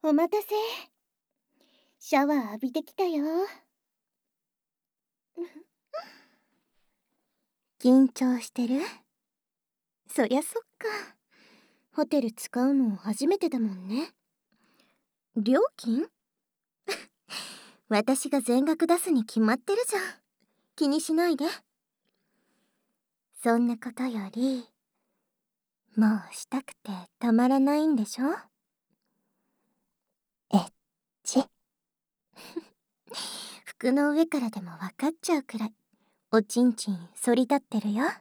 お待たせ。シャワー浴びてきたよ。緊張してる？そりゃそっか。ホテル使うの初めてだもんね。料金？私が全額出すに決まってるじゃん。気にしないで。そんなことより、もうしたくてたまらないんでしょ？エッチ。服の上からでも分かっちゃうくらい、おちんちん反り立ってるよ。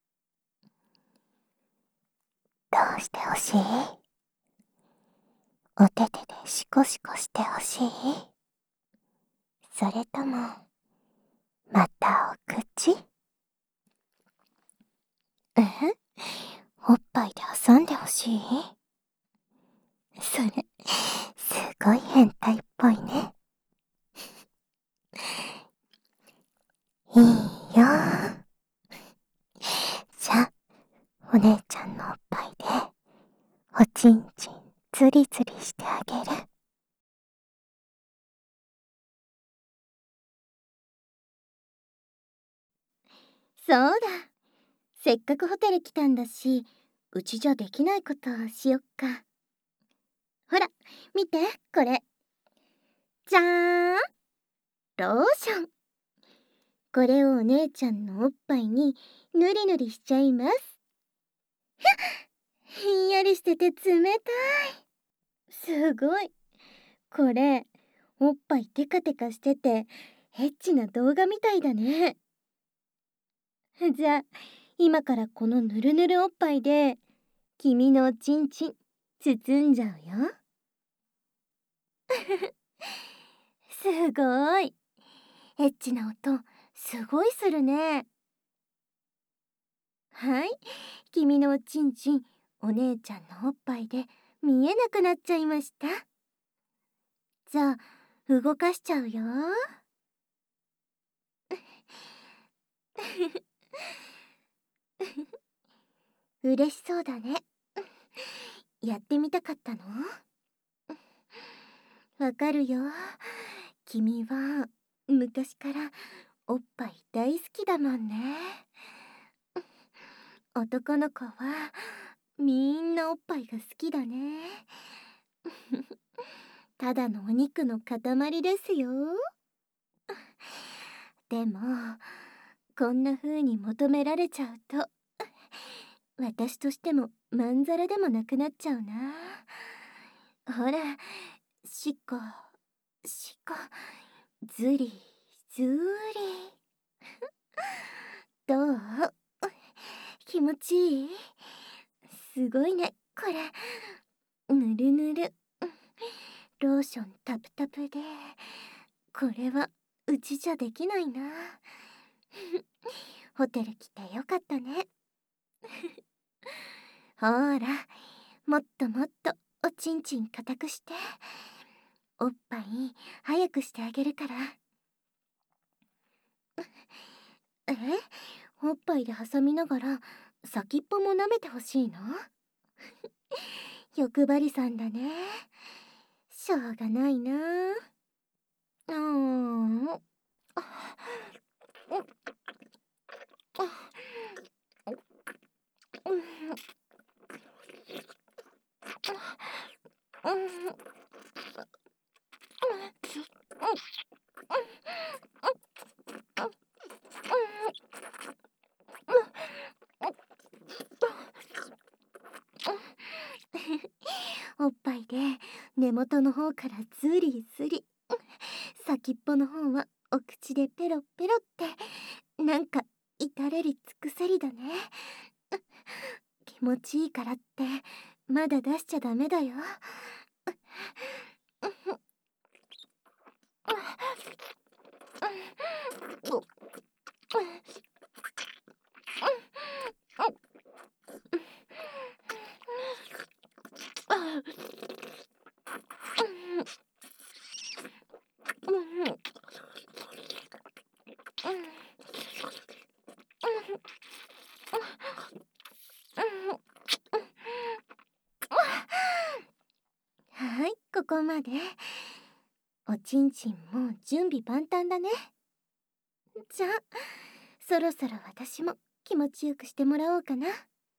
どうしてほしい？お手手でシコシコしてほしい？それとも、またお口？おっぱいで挟んでほしい？それ、すごい変態っぽいね。いいよ。じゃあ、お姉ちゃんのおっぱいで、おちんちんつりつりしてあげる。そうだ。せっかくホテル来たんだし、うちじゃできないことをしよっか。ほら、見て、これ。じゃーん！ローション。これをお姉ちゃんのおっぱいにぬりぬりしちゃいます。ひんやりしてて冷たい。すごい。これ、おっぱいテカテカしてて、エッチな動画みたいだね。じゃあ、今からこのぬるぬるおっぱいで、君のおちんちん、包んじゃうよ。すごい。エッチな音、すごいするね。はい、君のおちんちん、お姉ちゃんのおっぱいで見えなくなっちゃいました。じゃあ、動かしちゃうよ。嬉しそうだね。やってみたかったの？わかるよ。君は昔からおっぱい大好きだもんね。男の子はみんなおっぱいが好きだね。ただのお肉の塊ですよ。でも、こんな風に求められちゃうと、私としてもまんざらでもなくなっちゃうな。ほら、しこ、しこ、ずり、ずーり。どう？気持ちいい？すごいね、これ。ぬるぬる。ローションタプタプで。これは、うちじゃできないな。ホテル来てよかったね。ほーら、もっともっとおちんちん固くして。おっぱい早くしてあげるから。え？おっぱいで挟みながら先っぽも舐めてほしいの？欲張りさんだね。しょうがないな。うーん。おっぱいで根元の方からズリズリ、先っぽの方はお口でペロペロって、なんか至れり尽くせりだね。気持ちいいからってまだ出しちゃダメだよ。 そこまで。おちんちんもう準備万端だね。じゃあそろそろ私も気持ちよくしてもらおうかな。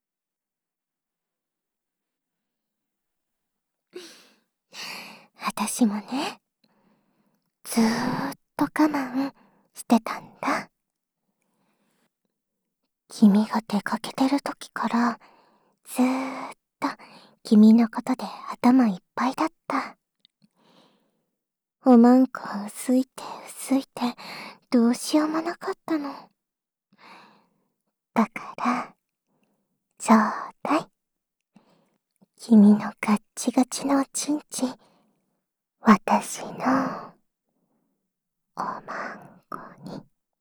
私もね、ずーっと我慢してたんだ。君が出かけてる時からずーっと君のことで頭いっぱいだった。おまんこ薄いて薄いてどうしようもなかったの。だからちょうだい。君のガッチガチのおちんちん、私のおまんこに。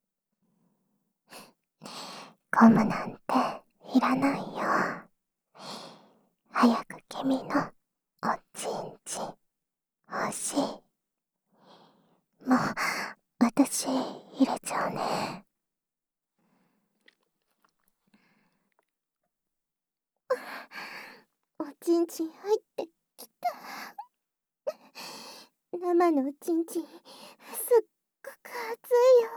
ゴムなんていらないよ。早く君のおちんちん欲しい。もう私入れちゃうね。おちんちん入ってきた。生のおちんちんすっごく熱いよ。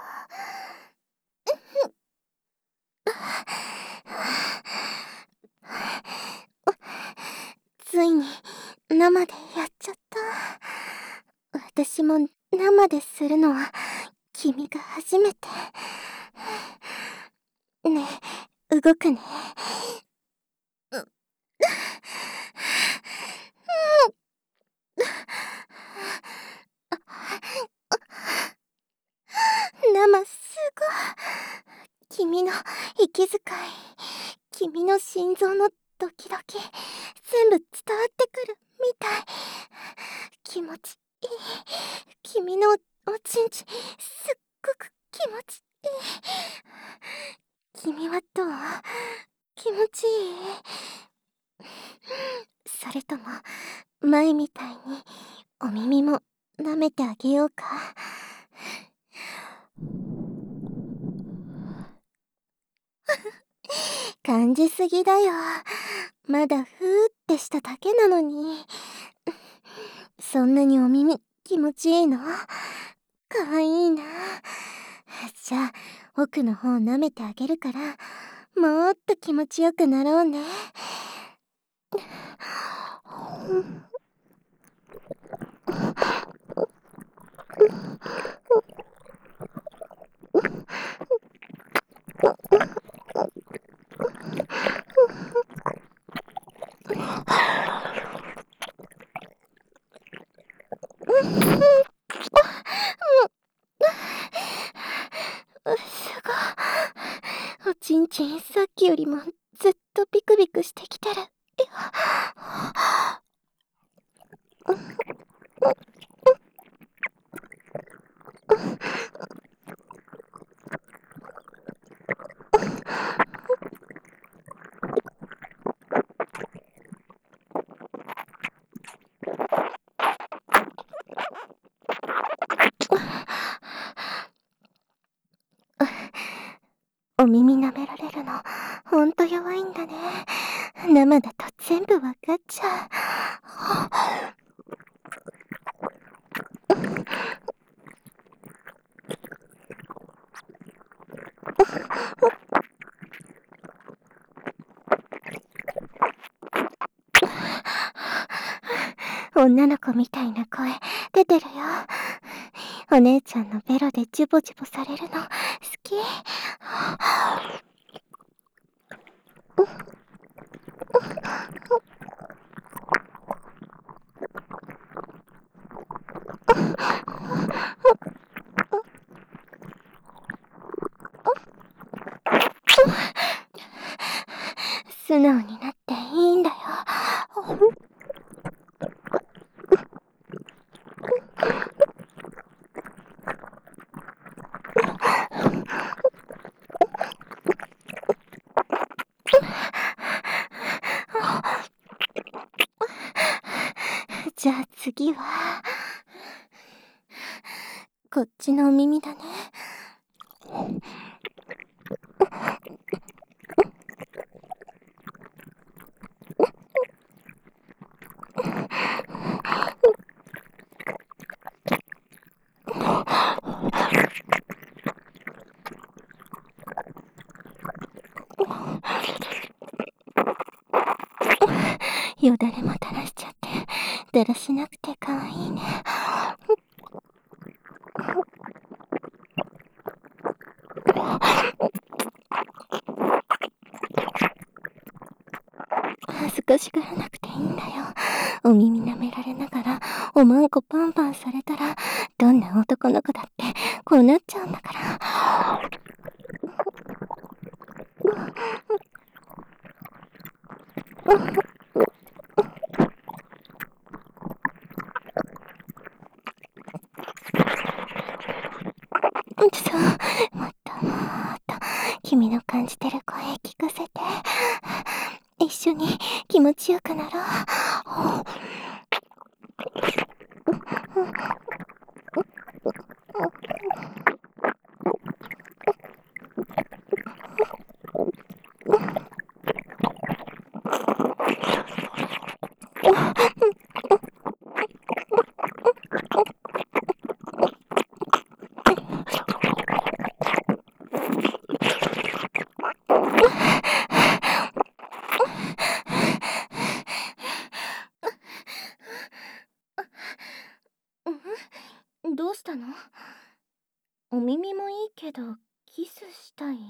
ついに生でやっちゃった。私も生でするのは君が初めて。ねえ、動くね。生すごい。君の息遣い、君の心臓のドキドキ、全部伝わってくるみたい。気持ちいい。君のおちんちん、すっごく気持ちいい。君はどう？気持ちいい？それとも前みたいにお耳も舐めてあげようか。感じすぎだよ。まだふーってしただけなのに。そんなにお耳気持ちいいの？かわいいな。じゃあ奥の方舐めてあげるから、もっと気持ちよくなろうね。すごい。おちんちんさっきよりもずっとビクビクしてきてる。お耳舐められるのほんと弱いんだね。生だと全部わかっちゃう。女の子みたいな声出てるよ。お姉ちゃんのベロでジュボジュボされるの好き。素直になっていいんだよ。じゃあ次はこっちのお耳だね。 よだれも垂らしちゃって、だらしなくてかわいいね。恥ずかしがらなくていいんだよ。お耳舐められながらおまんこパンパンされたら、どんな男の子だってこうなっちゃうんだから。そう、もっともっと君の感じてる声聞かせて。一緒に気持ちよくなろう。どうしたの？お耳もいいけどキスしたい？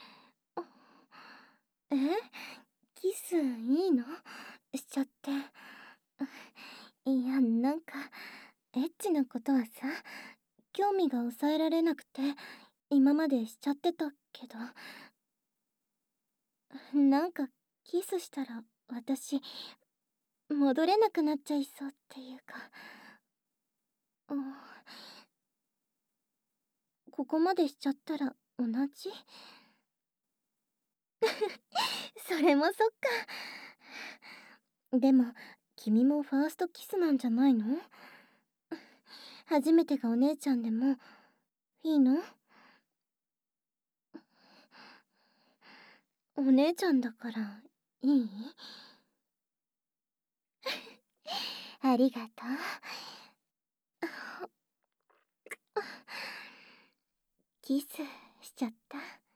え？キスいいの？しちゃって。いや、なんかエッチなことはさ、興味が抑えられなくて今までしちゃってたけど、なんかキスしたら私戻れなくなっちゃいそうっていうか、ここまでしちゃったら同じ？それもそっか。でも君もファーストキスなんじゃないの？初めてがお姉ちゃんでもいいの？お姉ちゃんだからいい？ありがとう。キスしちゃった。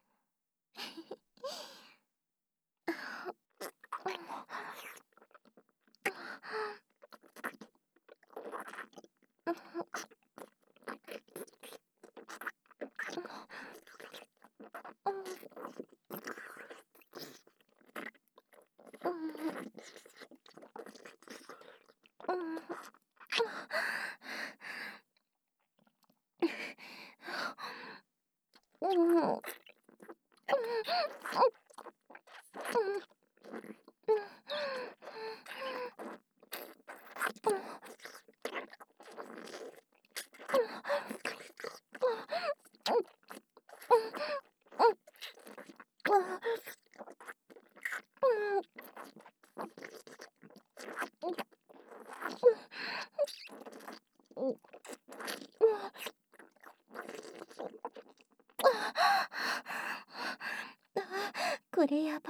これやば。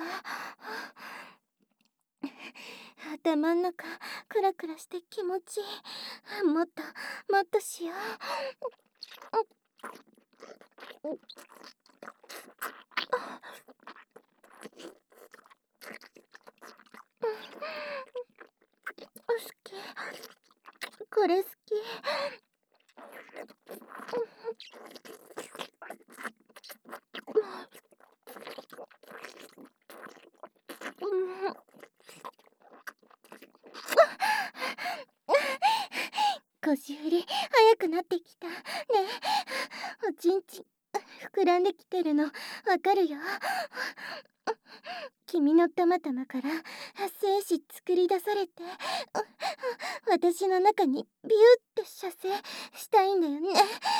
頭ん中クラクラして気持ちいい。もっともっとしよう。好き、これ好き。腰振り早くなってきたね。おちんちん膨らんできてるのわかるよ。君のたまたまから精子作り出されて、私の中にビューって射精したいんだよね。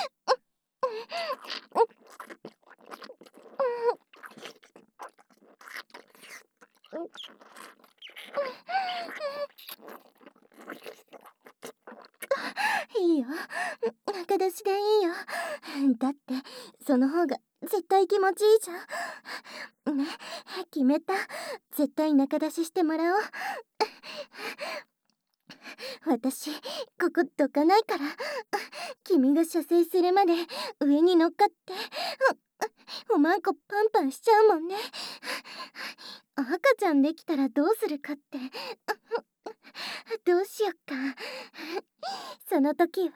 いいよ、中出しでいいよ。だってその方が絶対気持ちいいじゃんね。決めた。絶対中出ししてもらおう。私ここどかないから、君が射精するまで上に乗っかって、おまんこパンパンしちゃうもんね。赤ちゃんできたらどうするかってどうしよっか。その時は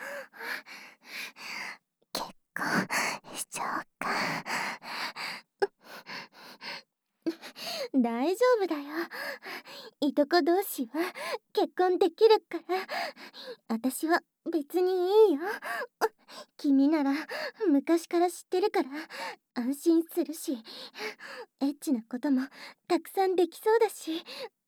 結婚しちゃおうか。大丈夫だよ。いとこ同士は結婚できるから。私は別にいいよ。君なら昔から知ってるから安心するし、エッチなこともたくさんできそうだし。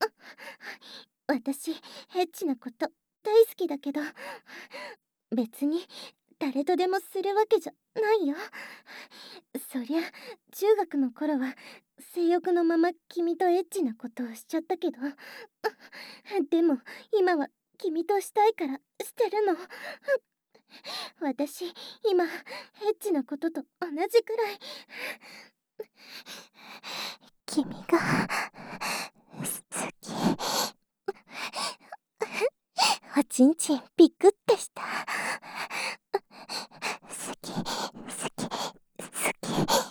私エッチなこと大好きだけど、別に誰とでもするわけじゃないよ。そりゃ中学の頃は性欲のまま君とエッチなことをしちゃったけど、でも今は君としたいからしてるの。私今エッチなことと同じくらい君が好き。おちんちんピクってした。好き好き好き。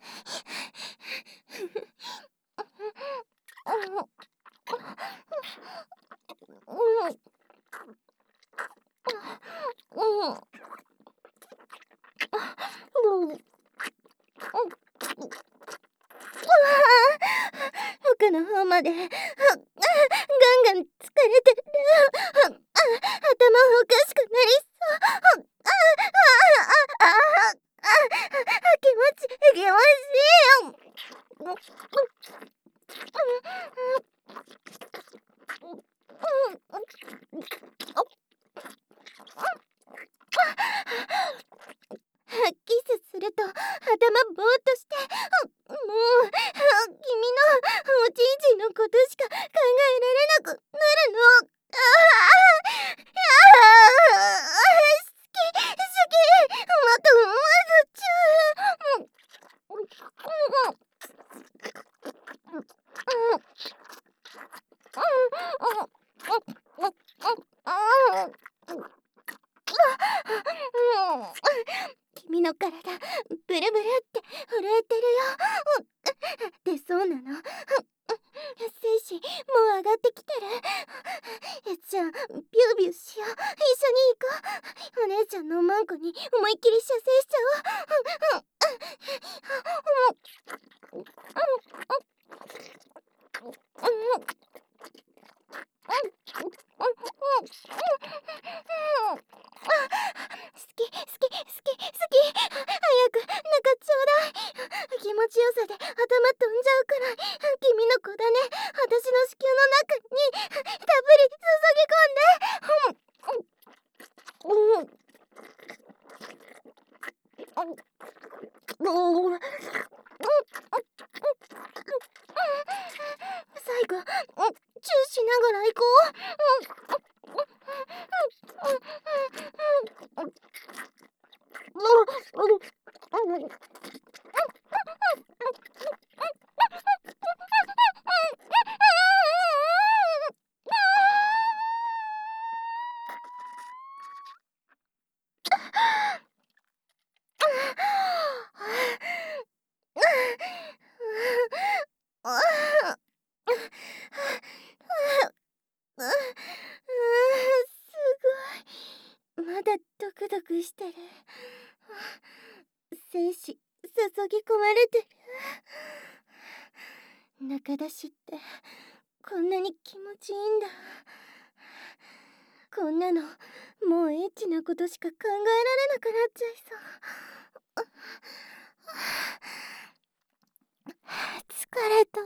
奥の方までガンガン疲れてる。頭おかしくなりそう。気持ちいいよ。キスすると頭ぼーっとして、もう君のおちんちんのことしか考えられなくなるの。好き好き、もっともっとチュー。君の体ブルブルって震えてるよ。で、そうなの。精子もう上がってきてる。じゃあビュービューしよう。一緒に行こう。お姉ちゃんのおまんこに思いっきり射精しちゃおう。好き好き好き好き。早く中ちょうだい。気持ちよさで頭飛んじゃうくらい君の子だね。私の子宮の中にたっぷり注ぎ込んで。最後チューしながら行こう。すごい。まだドクドクしてる。精子注ぎ込まれてる。中出しってこんなに気持ちいいんだ。こんなのもうエッチなことしか考えられなくなっちゃいそう。疲れた。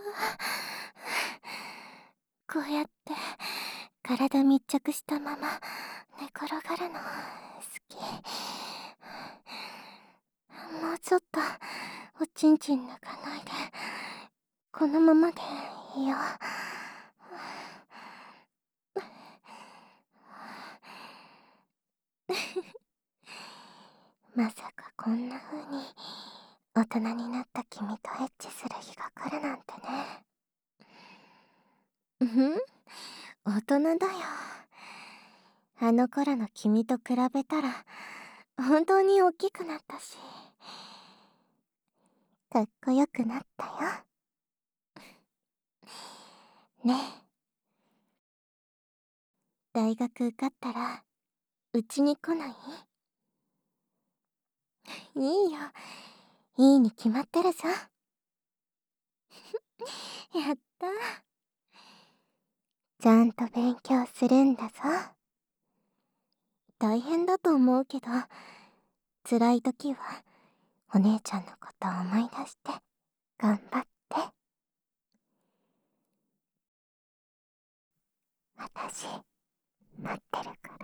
こうやって体密着したまま寝転がるの好き。もうちょっとおちんちん抜かないでこのままでいいよ。まさかこんな風に大人になった君とエッチする日が来るなんてね。大人だよ。あの頃の君と比べたら本当に大きくなったしかっこよくなったよね。 大学受かったらうちに来ない？いいよ、いいに決まってるさ。やった。ちゃんと勉強するんだぞ。大変だと思うけど、辛い時はお姉ちゃんのことを思い出して頑張って。私待ってるから。